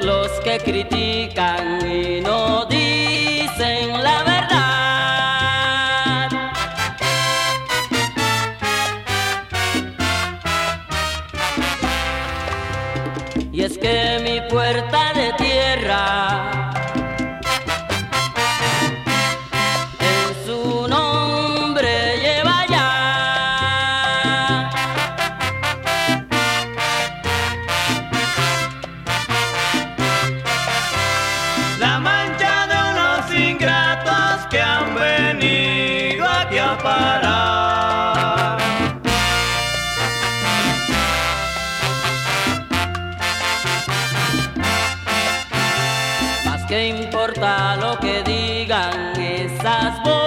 los que critican y no dicen la verdad. Y es que mi puerta de tierra en su nombre lleva ya la mancha de unos ingratos que han venido aquí a parar. Más que importa lo que digan esas voces